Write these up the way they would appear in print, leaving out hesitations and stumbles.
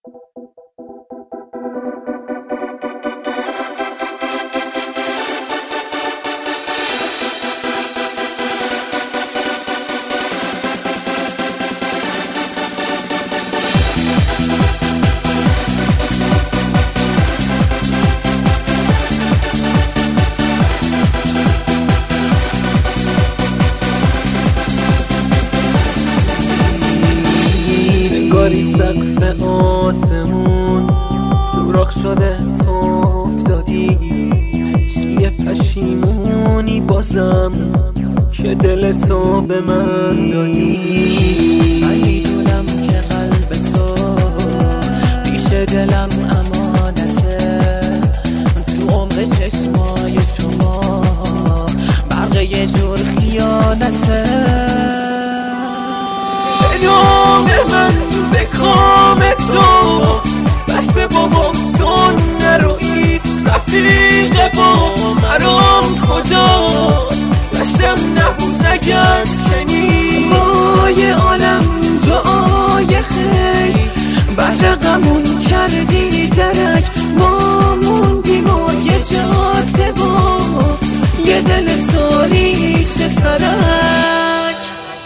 انگاری سقف آسمون سوراخ شده تو افتادی، چیه پشیمونی بازم که دل تو به من دادی. من میدونم که قلب تو پیش دلم امانته، تو عمق چشمای شما برق یه جور خیانته. به نام من به کام تو بس بابا تو نرو ایست، رفیق با مرام کجاست؟ داشتم نبود نگم که نیست. وای عالم دعای خیر بر غمون کردی درک، ما موندیم و یه جاده و یه دل تاریش ترک.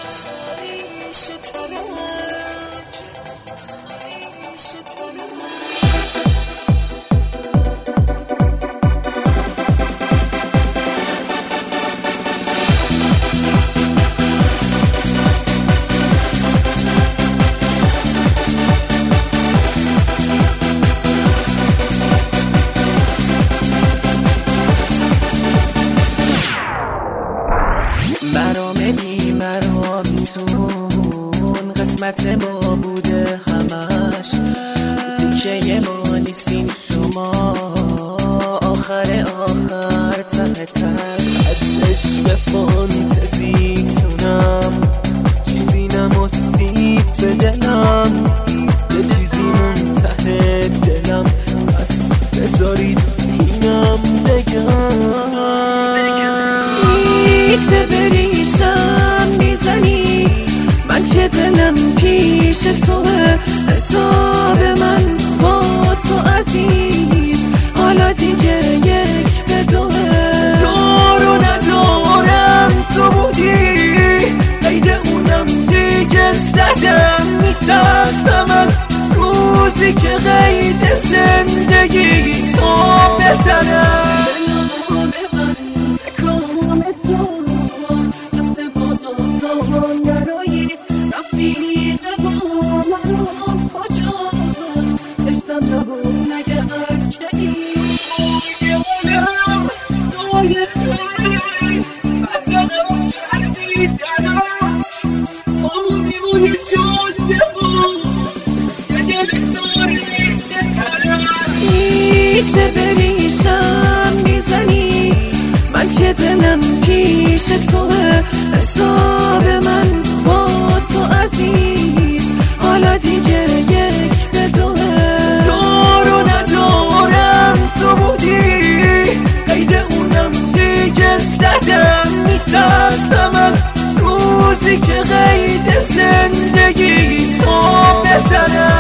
مرام بی مرامتون قسمت ما بوده همش، تیکه ما نیستین شما آخر ته تش. از عشق فانتزیتونم چیزی نماسید به دلم، یه چیزی منته دلم، پس بذارید اینم بگم. ریشه به ریشم میزنی، من که دلم پیش توه، حساب من با تو عزیز حالا دیگه یک به دوه. دارو ندارم تو بودی، قید اونم دیگه زدم، میترسم از روزی که قید زندگی تو بزنم. ریشه به ریشم میزنی، من که دلم پیش توه، حساب من با تو عزیز حالا دیگه یک به دوه. دارو ندارم تو بودی، قید اونم دیگه زدم، میترسم از روزی که قید زندگی تو بزنم.